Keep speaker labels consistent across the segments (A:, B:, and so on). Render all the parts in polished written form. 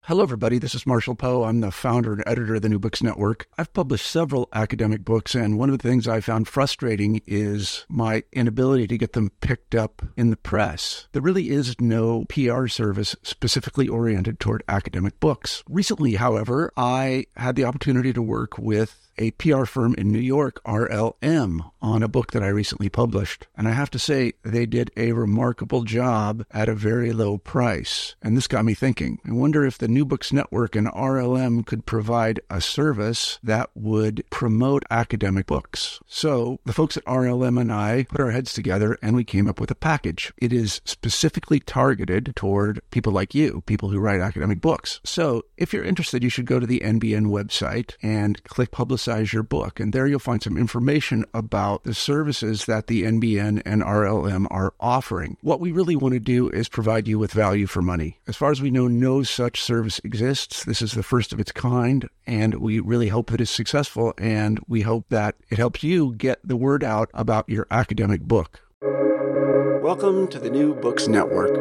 A: Hello, everybody. This is Marshall Poe. I'm the founder and editor of the New Books Network. I've published several academic books, and one of the things I found frustrating is my inability to get them picked up in the press. There really is no PR service specifically oriented toward academic books. Recently, however, I had the opportunity to work with a PR firm in New York, RLM, on a book that I recently published. And I have to say, they did a remarkable job at a very low price. And this got me thinking. I wonder if the New Books Network and RLM could provide a service that would promote academic books. So the folks at RLM and I put our heads together and we came up with a package. It is specifically targeted toward people like you, people who write academic books. So if you're interested, you should go to the NBN website and click Publicize Your Book. And there you'll find some information about the services that the NBN and RLM are offering. What we really want to do is provide you with value for money. As far as we know, no such service exists. This is the first of its kind, and we really hope that it's successful, and we hope that it helps you get the word out about your academic book. Welcome to the New Books Network.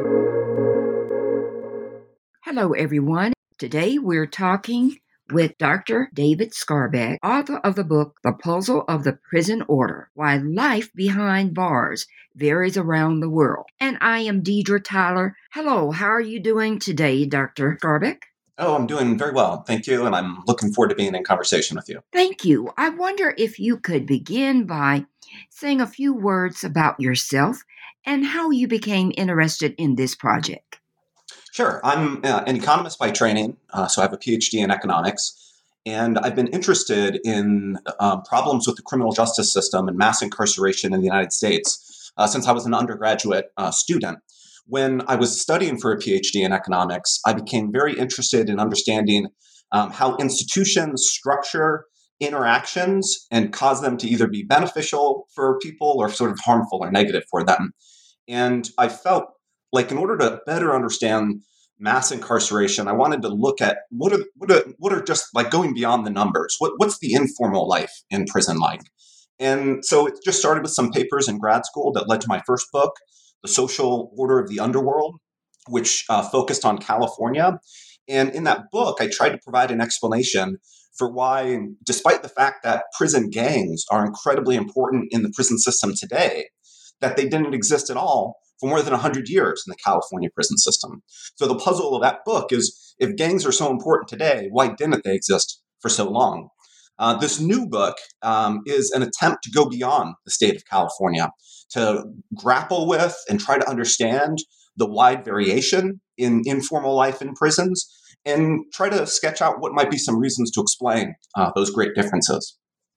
B: Hello, everyone. Today we're talking with Dr. David Skarbek, author of the book, The Puzzle of the Prison Order, Why Life Behind Bars Varies Around the World. And I am Deidre Tyler. Hello, how are you doing today, Dr. Skarbek?
C: Oh, I'm doing very well. Thank you. And I'm looking forward to being in conversation with you.
B: Thank you. I wonder if you could begin by saying a few words about yourself and how you became interested in this project.
C: Sure. I'm an economist by training, so I have a PhD in economics, and I've been interested in problems with the criminal justice system and mass incarceration in the United States since I was an undergraduate student. When I was studying for a PhD in economics, I became very interested in understanding how institutions structure interactions and cause them to either be beneficial for people or sort of harmful or negative for them. And I felt like in order to better understand mass incarceration, I wanted to look at what are just like going beyond the numbers. What's the informal life in prison like? And so it just started with some papers in grad school that led to my first book, The Social Order of the Underworld, which focused on California. And in that book, I tried to provide an explanation for why, despite the fact that prison gangs are incredibly important in the prison system today, that they didn't exist at all for more than 100 years in the California prison system. So the puzzle of that book is, if gangs are so important today, why didn't they exist for so long? This new book is an attempt to go beyond the state of California, to grapple with and try to understand the wide variation in informal life in prisons, and try to sketch out what might be some reasons to explain those great differences.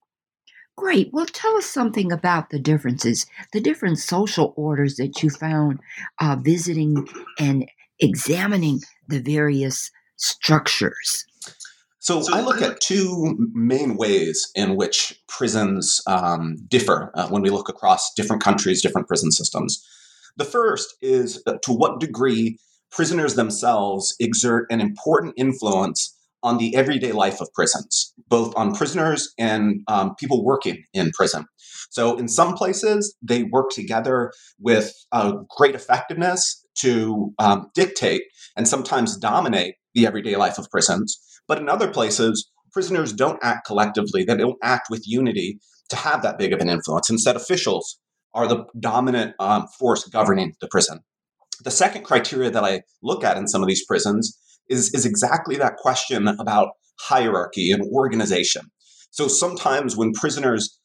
B: Great. Well, tell us something about the differences, the different social orders that you found visiting and examining the various structures.
C: So I look at two main ways in which prisons differ when we look across different countries, different prison systems. The first is to what degree prisoners themselves exert an important influence on the everyday life of prisons, both on prisoners and people working in prison. So in some places, they work together with great effectiveness to dictate and sometimes dominate the everyday life of prisons. But in other places, prisoners don't act collectively. They don't act with unity to have that big of an influence. Instead, officials are the dominant force governing the prison. The second criteria that I look at in some of these prisons is exactly that question about hierarchy and organization. So sometimes when prisoners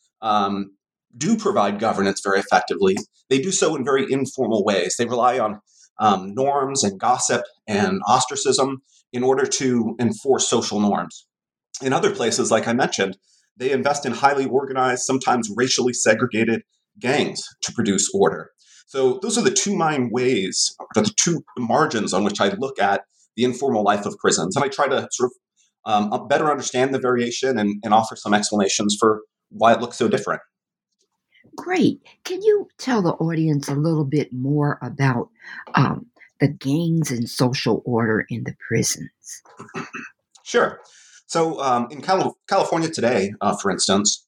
C: do provide governance very effectively, they do so in very informal ways. They rely on norms and gossip and ostracism in order to enforce social norms. In other places, like I mentioned, they invest in highly organized, sometimes racially segregated gangs to produce order. So those are the two main ways, or the two margins on which I look at the informal life of prisons. And I try to sort of better understand the variation and offer some explanations for why it looks so different.
B: Great. Can you tell the audience a little bit more about the gangs and social order in the prisons?
C: Sure. So in California today, for instance,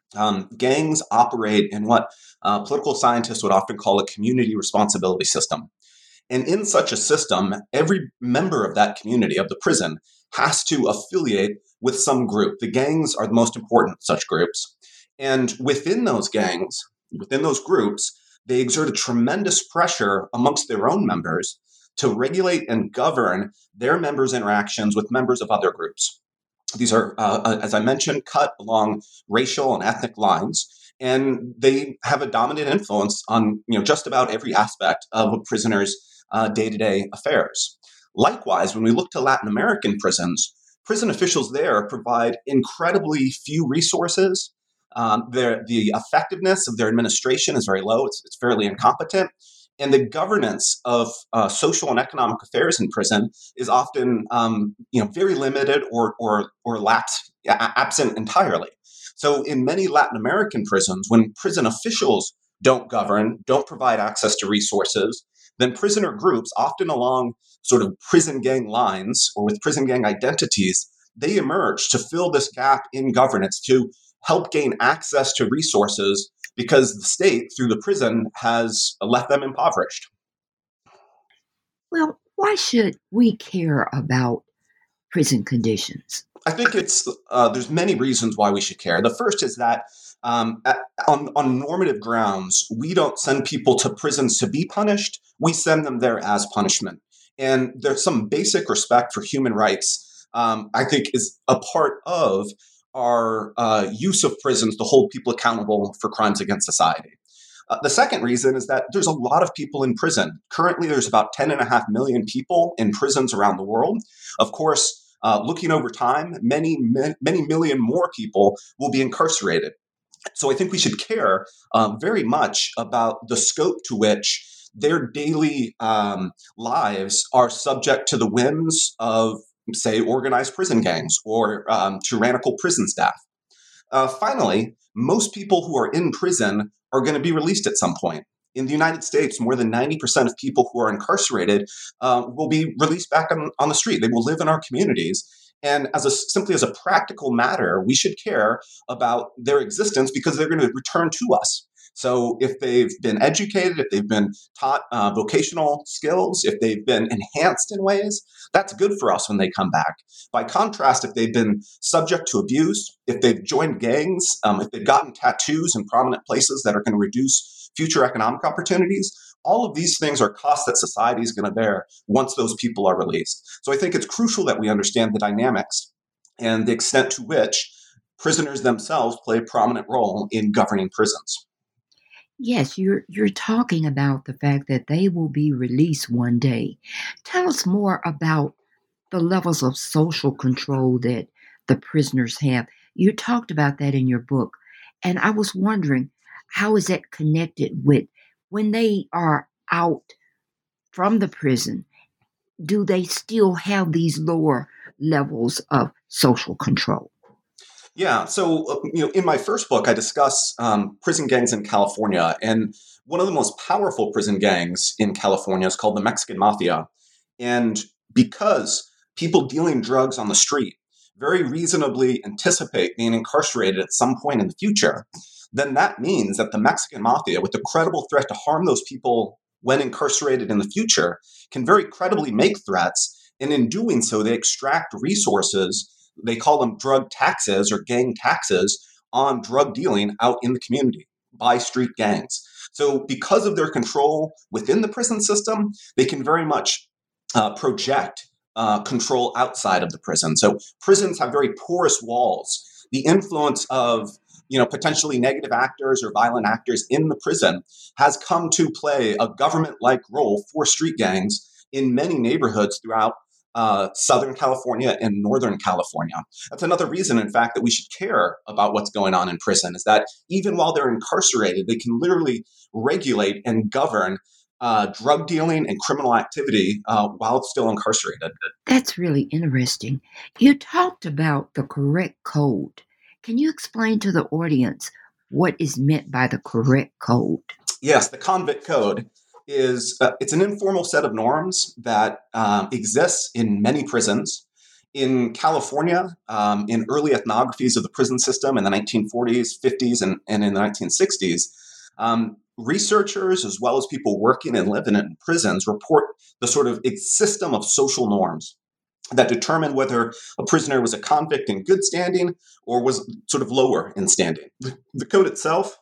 C: gangs operate in what political scientists would often call a community responsibility system. And in such a system, every member of that community, of the prison, has to affiliate with some group. The gangs are the most important such groups. And within those gangs, within those groups, they exert a tremendous pressure amongst their own members to regulate and govern their members' interactions with members of other groups. These are, as I mentioned, cut along racial and ethnic lines, and they have a dominant influence on just about every aspect of a prisoner's day-to-day affairs. Likewise, when we look to Latin American prisons, prison officials there provide incredibly few resources. The effectiveness of their administration is very low. It's fairly incompetent. And the governance of social and economic affairs in prison is often, very limited or absent entirely. So in many Latin American prisons, when prison officials don't govern, don't provide access to resources, then prisoner groups, often along sort of prison gang lines or with prison gang identities, they emerge to fill this gap in governance, to help gain access to resources because the state, through the prison, has left them impoverished.
B: Well, why should we care about prison conditions?
C: I think there's many reasons why we should care. The first is that on normative grounds, we don't send people to prisons to be punished. We send them there as punishment. And there's some basic respect for human rights, I think, is a part of our use of prisons to hold people accountable for crimes against society. The second reason is that there's a lot of people in prison. Currently, there's about 10.5 million people in prisons around the world. Of course, looking over time, many million more people will be incarcerated. So I think we should care very much about the scope to which their daily lives are subject to the whims of, say, organized prison gangs or tyrannical prison staff. Finally, most people who are in prison are going to be released at some point. In the United States, more than 90% of people who are incarcerated will be released back on the street. They will live in our communities. And simply as a practical matter, we should care about their existence because they're going to return to us. So if they've been educated, if they've been taught vocational skills, if they've been enhanced in ways, that's good for us when they come back. By contrast, if they've been subject to abuse, if they've joined gangs, if they've gotten tattoos in prominent places that are going to reduce future economic opportunities, all of these things are costs that society is going to bear once those people are released. So I think it's crucial that we understand the dynamics and the extent to which prisoners themselves play a prominent role in governing prisons.
B: Yes, you're talking about the fact that they will be released one day. Tell us more about the levels of social control that the prisoners have. You talked about that in your book, and I was wondering, how is that connected with when they are out from the prison? Do they still have these lower levels of social control?
C: Yeah. So, in my first book, I discuss prison gangs in California. And one of the most powerful prison gangs in California is called the Mexican Mafia. And because people dealing drugs on the street very reasonably anticipate being incarcerated at some point in the future, then that means that the Mexican Mafia, with the credible threat to harm those people when incarcerated in the future, can very credibly make threats. And in doing so, they extract resources. They call them drug taxes or gang taxes on drug dealing out in the community by street gangs. So because of their control within the prison system, they can very much project control outside of the prison. So prisons have very porous walls. The influence of potentially negative actors or violent actors in the prison has come to play a government-like role for street gangs in many neighborhoods throughout Southern California and Northern California. That's another reason, in fact, that we should care about what's going on in prison, is that even while they're incarcerated, they can literally regulate and govern drug dealing and criminal activity while it's still incarcerated.
B: That's really interesting. You talked about the correct code. Can you explain to the audience what is meant by the correct code?
C: Yes, the convict code is it's an informal set of norms that exists in many prisons. In California, in early ethnographies of the prison system in the 1940s, 50s, and in the 1960s, Researchers, as well as people working and living in prisons, report the sort of system of social norms that determine whether a prisoner was a convict in good standing or was sort of lower in standing. The code itself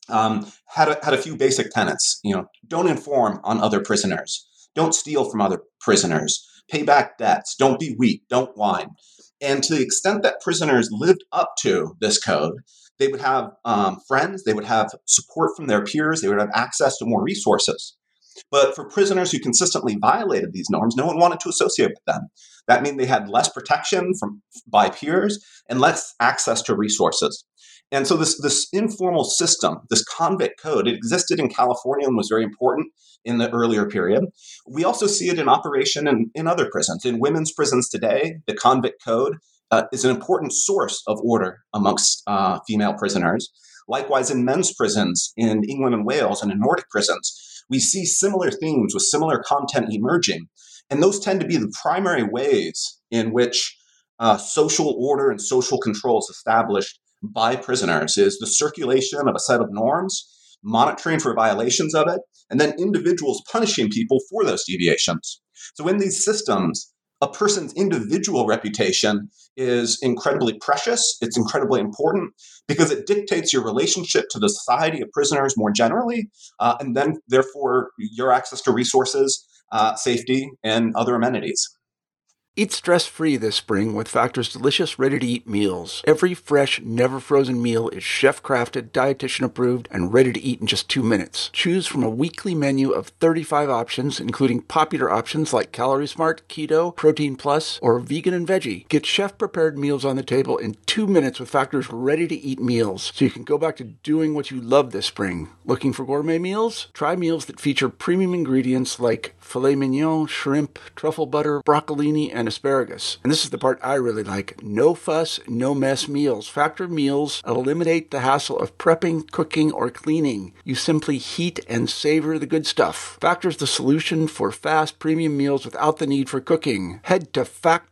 C: had a few basic tenets. Don't inform on other prisoners, don't steal from other prisoners, pay back debts, don't be weak, don't whine. And to the extent that prisoners lived up to this code, they would have friends, they would have support from their peers, they would have access to more resources. But for prisoners who consistently violated these norms, no one wanted to associate with them. That meant they had less protection by peers and less access to resources. And so this informal system, this convict code, it existed in California and was very important in the earlier period. We also see it in operation in other prisons. In women's prisons today, the convict code is an important source of order amongst female prisoners. Likewise, in men's prisons in England and Wales and in Nordic prisons, we see similar themes with similar content emerging. And those tend to be the primary ways in which social order and social control is established by prisoners, is the circulation of a set of norms, monitoring for violations of it, and then individuals punishing people for those deviations. So in these systems, a person's individual reputation is incredibly precious. It's incredibly important because it dictates your relationship to the society of prisoners more generally, and then therefore your access to resources, safety, and other amenities.
A: Eat stress-free this spring with Factor's delicious, ready-to-eat meals. Every fresh, never-frozen meal is chef-crafted, dietitian-approved, and ready to eat in just 2 minutes. Choose from a weekly menu of 35 options, including popular options like Calorie Smart, Keto, Protein Plus, or Vegan and Veggie. Get chef-prepared meals on the table in 2 minutes with Factor's ready-to-eat meals, so you can go back to doing what you love this spring. Looking for gourmet meals? Try meals that feature premium ingredients like filet mignon, shrimp, truffle butter, broccolini, and asparagus. And this is the part I really like. No fuss, no mess meals. Factor meals eliminate the hassle of prepping, cooking, or cleaning. You simply heat and savor the good stuff. Factor's the solution for fast premium meals without the need for cooking. Head to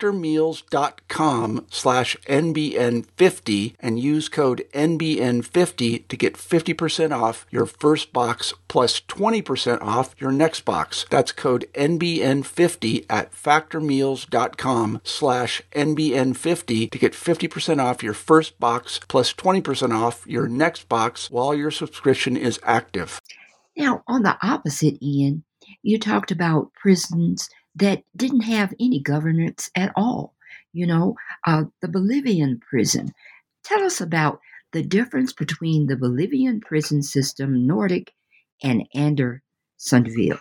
A: factormeals.com/NBN50 and use code NBN50 to get 50% off your first box plus 20% off your next box. That's code NBN50 at factormeals.com/NBN50 to get 50% off your first box plus 20% off your next box while your subscription is active.
B: Now, on the opposite end, you talked about prisons that didn't have any governance at all. The Bolivian prison. Tell us about the difference between the Bolivian prison system, Nordic, and Andersonville.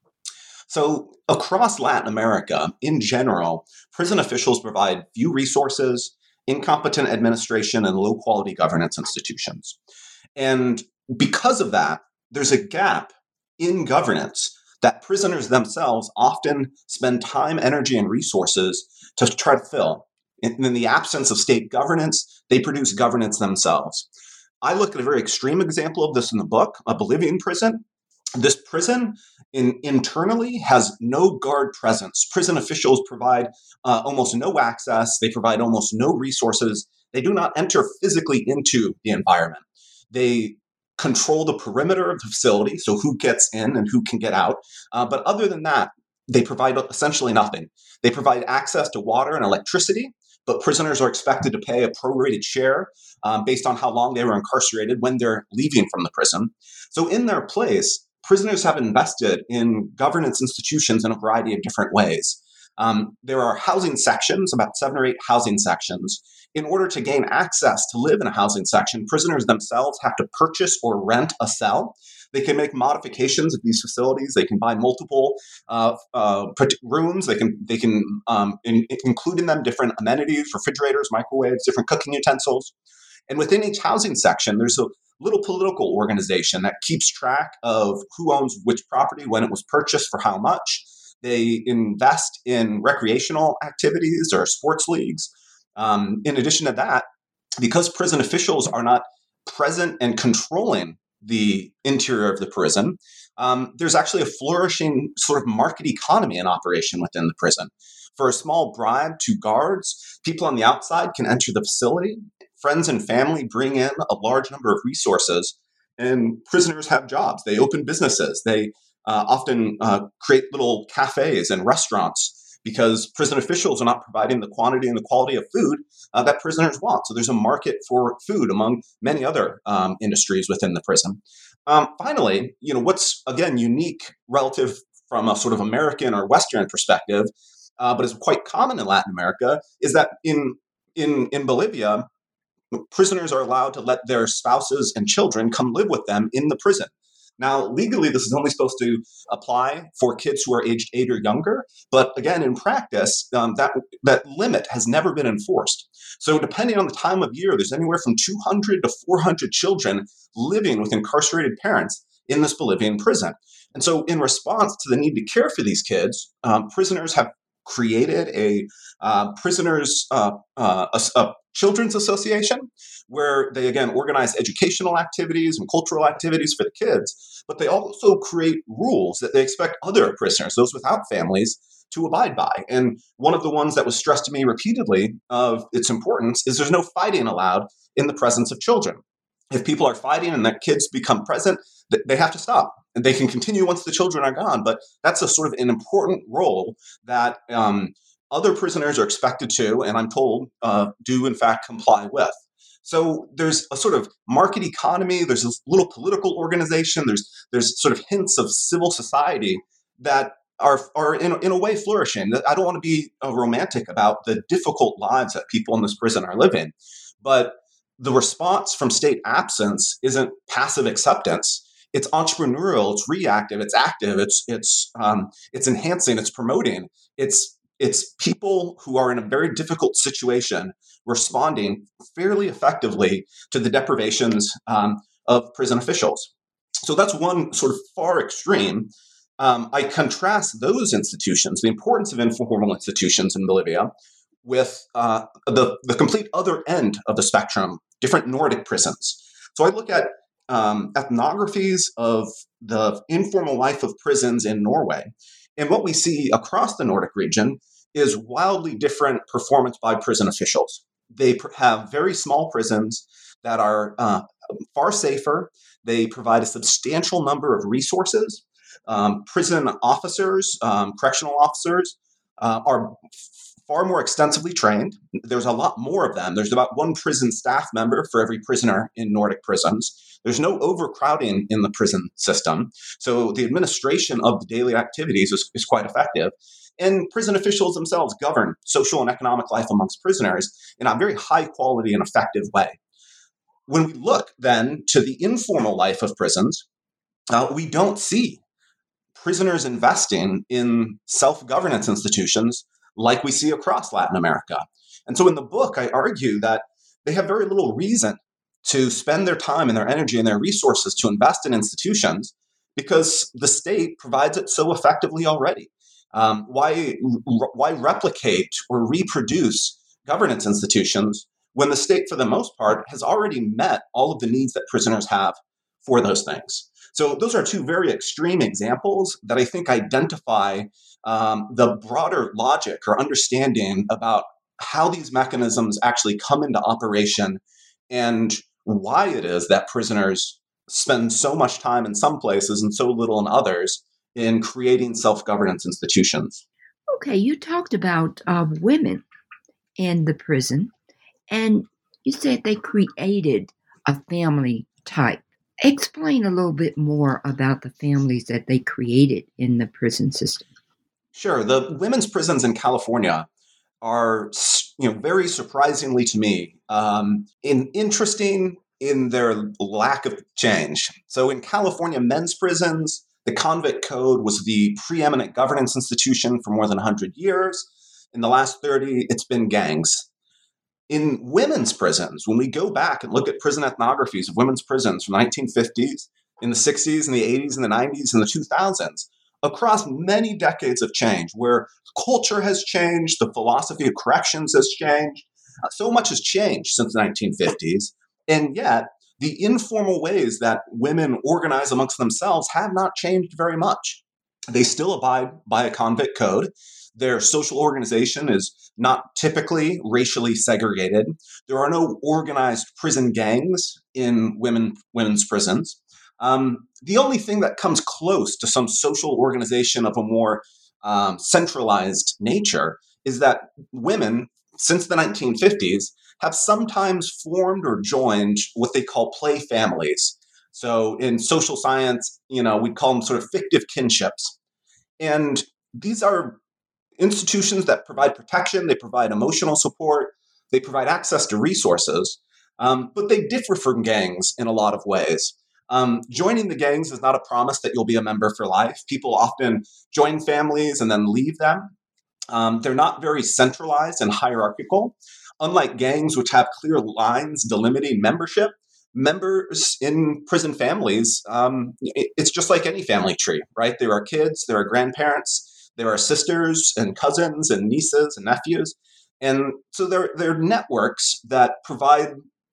C: So across Latin America, in general, prison officials provide few resources, incompetent administration, and low-quality governance institutions. And because of that, there's a gap in governance that prisoners themselves often spend time, energy, and resources to try to fill. In the absence of state governance, they produce governance themselves. I look at a very extreme example of this in the book, a Bolivian prison. This prison internally has no guard presence. Prison officials provide almost no access. They provide almost no resources. They do not enter physically into the environment. They control the perimeter of the facility, so who gets in and who can get out. But other than that, they provide essentially nothing. They provide access to water and electricity, but prisoners are expected to pay a prorated share based on how long they were incarcerated when they're leaving from the prison. So in their place, prisoners have invested in governance institutions in a variety of different ways. There are housing sections, about 7 or 8 housing sections. In order to gain access to live in a housing section, prisoners themselves have to purchase or rent a cell. They can make modifications of these facilities. They can buy multiple rooms. They can include in them different amenities, refrigerators, microwaves, different cooking utensils. And within each housing section, there's a little political organization that keeps track of who owns which property, when it was purchased, for how much. They invest in recreational activities or sports leagues. In addition to that, because prison officials are not present and controlling the interior of the prison, there's actually a flourishing sort of market economy in operation within the prison. For a small bribe to guards, people on the outside can enter the facility. Friends and family bring in a large number of resources, And prisoners have jobs. They open businesses. They often create little cafes and restaurants because prison officials are not providing the quantity and the quality of food that prisoners want. So there's a market for food among many other industries within the prison. Finally, what's, again, unique relative from a sort of American or Western perspective, but is quite common in Latin America, is that in Bolivia, prisoners are allowed to let their spouses and children come live with them in the prison. Now, legally, this is only supposed to apply for kids who are aged 8 or younger. But again, in practice, that limit has never been enforced. So depending on the time of year, there's anywhere from 200 to 400 children living with incarcerated parents in this Bolivian prison. And so in response to the need to care for these kids, prisoners have created a children's association where they, again, organize educational activities and cultural activities for the kids, but they also create rules that they expect other prisoners, those without families, to abide by. And one of the ones that was stressed to me repeatedly of its importance is there's no fighting allowed in the presence of children. If people are fighting and that kids become present, they have to stop. And they can continue once the children are gone, but that's a sort of an important role that other prisoners are expected to, and I'm told, do in fact comply with. So there's a sort of market economy, there's a little political organization, there's sort of hints of civil society that are in a way flourishing. I don't want to be romantic about the difficult lives that people in this prison are living, but the response from state absence isn't passive acceptance. It's entrepreneurial, it's reactive, it's active, it's enhancing, it's promoting. It's people who are in a very difficult situation responding fairly effectively to the deprivations of prison officials. So that's one sort of far extreme. I contrast those institutions, the importance of informal institutions in Bolivia, with the complete other end of the spectrum, different Nordic prisons. So I look at ethnographies of the informal life of prisons in Norway. And what we see across the Nordic region is wildly different performance by prison officials. They have very small prisons that are far safer. They provide a substantial number of resources. Prison officers, correctional officers, are far more extensively trained. There's a lot more of them. There's about one prison staff member for every prisoner in Nordic prisons. There's no overcrowding in the prison system. So the administration of the daily activities is quite effective. And prison officials themselves govern social and economic life amongst prisoners in a very high quality and effective way. When we look then to the informal life of prisons, we don't see prisoners investing in self-governance institutions like we see across Latin America. And so in the book, I argue that they have very little reason to spend their time and their energy and their resources to invest in institutions because the state provides it so effectively already. Why replicate or reproduce governance institutions when the state, for the most part, has already met all of the needs that prisoners have for those things? So those are two very extreme examples that I think identify the broader logic or understanding about how these mechanisms actually come into operation and why it is that prisoners spend so much time in some places and so little in others in creating self-governance institutions.
B: Okay, you talked about women in the prison, and you said they created a family type. Explain a little bit more about the families that they created in the prison system.
C: Sure. The women's prisons in California are, very surprisingly to me, interesting in their lack of change. So in California men's prisons, the convict code was the preeminent governance institution for more than 100 years. In the last 30, it's been gangs. In women's prisons, when we go back and look at prison ethnographies of women's prisons from the 1950s, in the 60s, and the 80s, and the 90s, and the 2000s, across many decades of change, where culture has changed, the philosophy of corrections has changed, so much has changed since the 1950s, and yet the informal ways that women organize amongst themselves have not changed very much. They still abide by a convict code. Their social organization is not typically racially segregated. There are no organized prison gangs in women's prisons. The only thing that comes close to some social organization of a more centralized nature is that women, since the 1950s, have sometimes formed or joined what they call play families. So in social science, we call them sort of fictive kinships. And these are institutions that provide protection, they provide emotional support, they provide access to resources, but they differ from gangs in a lot of ways. Joining the gangs is not a promise that you'll be a member for life. People often join families and then leave them. They're not very centralized and hierarchical. Unlike gangs, which have clear lines delimiting membership, members in prison families, it's just like any family tree, right? There are kids, there are grandparents, there are sisters and cousins and nieces and nephews. And so they're networks that provide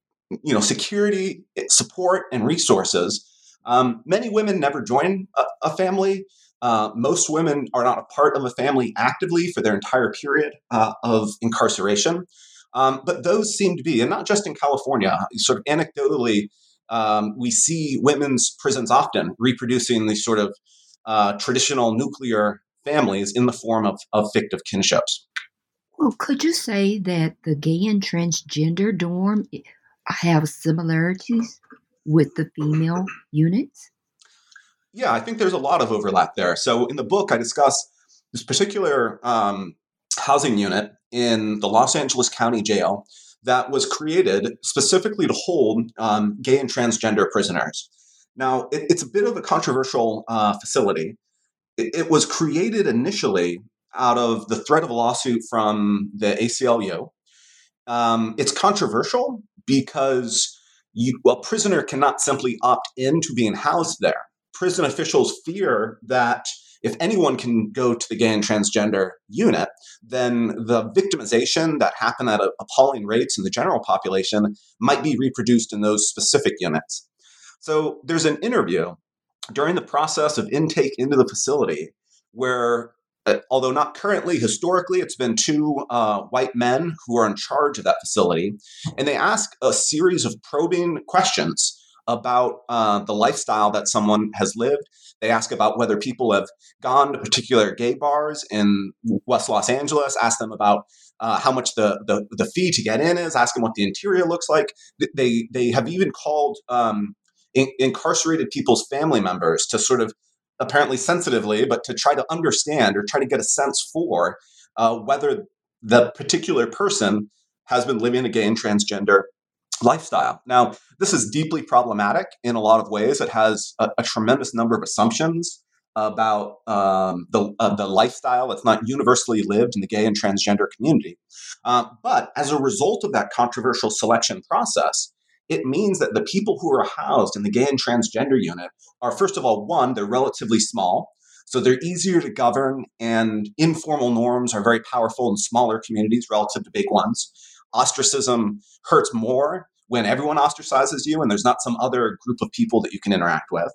C: security, support, and resources. Many women never join a family. Most women are not a part of a family actively for their entire period of incarceration. But those seem to be, and not just in California, sort of anecdotally, we see women's prisons often reproducing these sort of traditional nuclear families in the form of fictive kinships.
B: Well, could you say that the gay and transgender dorm have similarities with the female units?
C: Yeah, I think there's a lot of overlap there. So in the book, I discuss this particular housing unit in the Los Angeles County Jail that was created specifically to hold gay and transgender prisoners. Now, it's a bit of a controversial facility. It was created initially out of the threat of a lawsuit from the ACLU. It's controversial because a prisoner cannot simply opt into being housed there. Prison officials fear that if anyone can go to the gay and transgender unit, then the victimization that happened at appalling rates in the general population might be reproduced in those specific units. So there's an interview during the process of intake into the facility where, although not currently, historically, it's been two white men who are in charge of that facility, and they ask a series of probing questions about the lifestyle that someone has lived. They ask about whether people have gone to particular gay bars in West Los Angeles, ask them about how much the fee to get in is, ask them what the interior looks like. They have even called incarcerated people's family members to sort of, apparently sensitively, but to try to understand or try to get a sense for whether the particular person has been living a gay and transgender lifestyle. Now, this is deeply problematic in a lot of ways. It has a tremendous number of assumptions about the lifestyle that's not universally lived in the gay and transgender community. But as a result of that controversial selection process, it means that the people who are housed in the gay and transgender unit are, first of all, one, they're relatively small, so they're easier to govern, and informal norms are very powerful in smaller communities relative to big ones. Ostracism hurts more when everyone ostracizes you and there's not some other group of people that you can interact with.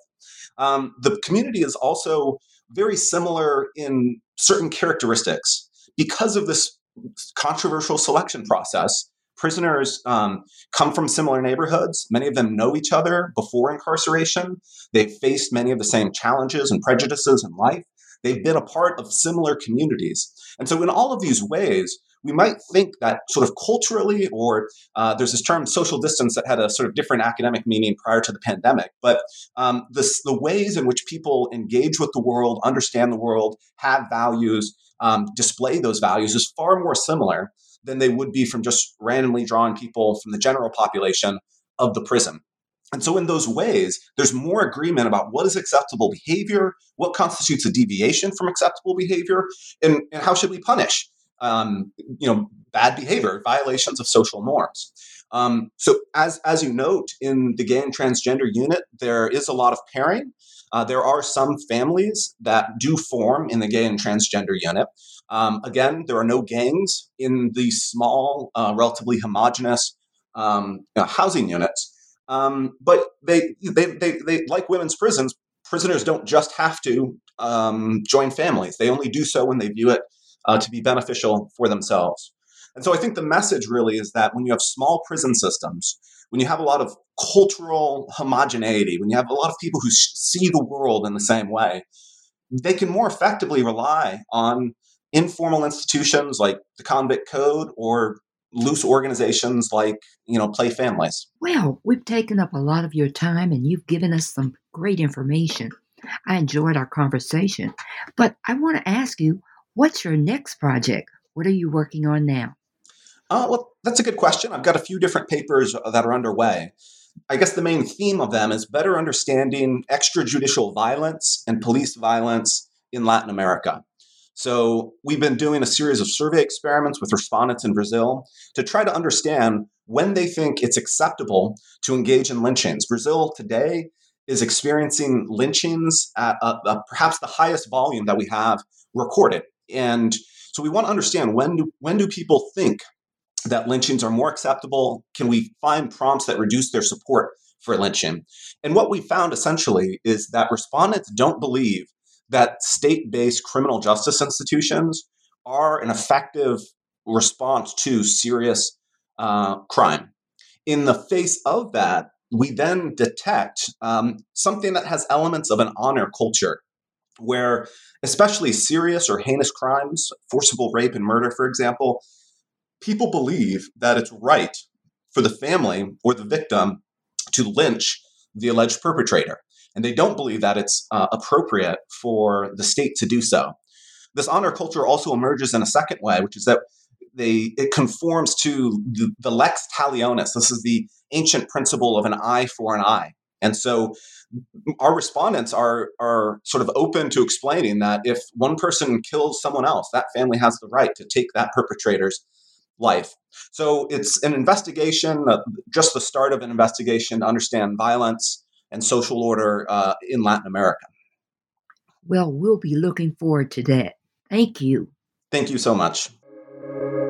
C: The community is also very similar in certain characteristics. Because of this controversial selection process, prisoners come from similar neighborhoods. Many of them know each other before incarceration. They've faced many of the same challenges and prejudices in life. They've been a part of similar communities. And so in all of these ways, we might think that sort of culturally, or there's this term social distance that had a sort of different academic meaning prior to the pandemic, but the ways in which people engage with the world, understand the world, have values, display those values is far more similar than they would be from just randomly drawing people from the general population of the prison. And so in those ways, there's more agreement about what is acceptable behavior, what constitutes a deviation from acceptable behavior, and how should we punish bad behavior, violations of social norms. So as you note, in the gay and transgender unit, there is a lot of pairing. There are some families that do form in the gay and transgender unit. Again, there are no gangs in these small, relatively homogenous housing units. But they like women's prisons. Prisoners don't just have to join families. They only do so when they view it to be beneficial for themselves. And so I think the message really is that when you have small prison systems, when you have a lot of cultural homogeneity, when you have a lot of people who see the world in the same way, they can more effectively rely on informal institutions like the Convict Code or loose organizations like, Play Families.
B: Well, we've taken up a lot of your time and you've given us some great information. I enjoyed our conversation, but I want to ask you, what's your next project? What are you working on now?
C: Well, that's a good question. I've got a few different papers that are underway. I guess the main theme of them is better understanding extrajudicial violence and police violence in Latin America. So we've been doing a series of survey experiments with respondents in Brazil to try to understand when they think it's acceptable to engage in lynchings. Brazil today is experiencing lynchings at perhaps the highest volume that we have recorded. And so we want to understand when do people think that lynchings are more acceptable? Can we find prompts that reduce their support for lynching? And what we found essentially is that respondents don't believe that state-based criminal justice institutions are an effective response to serious crime. In the face of that, we then detect something that has elements of an honor culture, where especially serious or heinous crimes, forcible rape and murder, for example, people believe that it's right for the family or the victim to lynch the alleged perpetrator. And they don't believe that it's appropriate for the state to do so. This honor culture also emerges in a second way, which is that it conforms to the lex talionis. This is the ancient principle of an eye for an eye. And so our respondents are sort of open to explaining that if one person kills someone else, that family has the right to take that perpetrator's life. So it's an investigation, just the start of an investigation to understand violence and social order in Latin America.
B: Well, we'll be looking forward to that. Thank you.
C: Thank you so much.